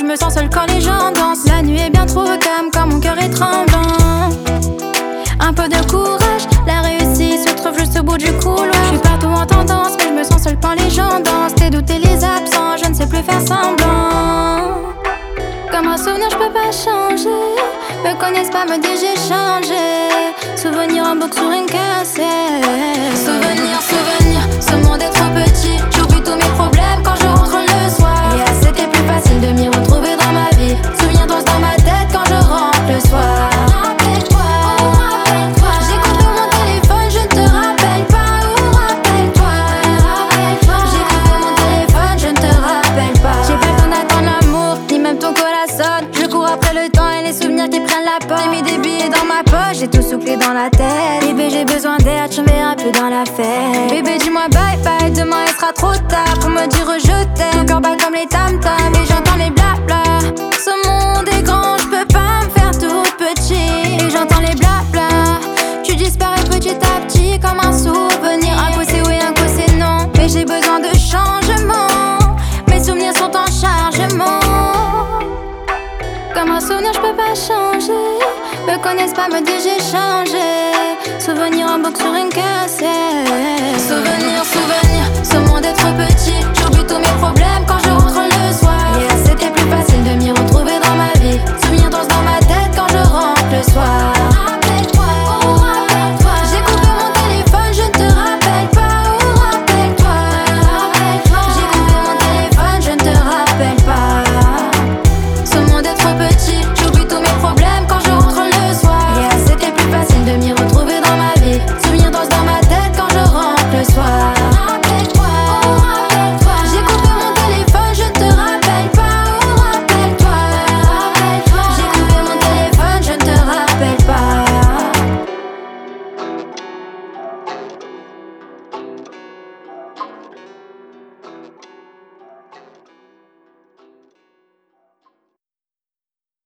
me sens seule quand les gens dansent. La nuit est bien trop calme quand mon cœur est tremblant. Un peu de courage, la réussite se trouve juste au bout du couloir. Je suis partout en tendance, mais je me sens seule quand les gens dansent. Tes doutes et les absents, je ne sais plus faire semblant. Comme un souvenir, je peux pas changer. Me connaissent pas, me disent j'ai changé. Souvenir en boucle sur une cassette. Souvenir, souvenir, ce monde est trop petit. J'oublie tous mes problèmes quand je rentre le soir. Et c'était plus facile de m'y retrouver dans ma vie. Souviens-toi dans ma tête quand je rentre le soir. J'ai mis des billets dans ma poche, j'ai tout soufflé dans la tête. Bébé, j'ai besoin d'aide, je me verrai plus dans la fête. Bébé, dis-moi bye bye, demain il sera trop tard pour me dire je t'aime. Mon cœur bat comme les tam-tams et j'entends les blabla. Ce monde est grand, je peux pas me faire toute petite. Et j'entends les blabla. Tu disparais petit à petit comme un souvenir. Un coup c'est oui, un coup c'est non. Mais j'ai besoin de changement. Mes souvenirs sont en chargement. Comme un souvenir, je peux pas changer. Me connaissent pas, me disent j'ai changé. Souvenir en boucle sur une cassette. Souvenir, souvenir, ce monde est trop petit. J'oublie tous mes problèmes quand je rentre le soir. Et c'était plus facile de m'y retrouver dans ma vie. Souviens-toi dans ma tête quand je rentre le soir.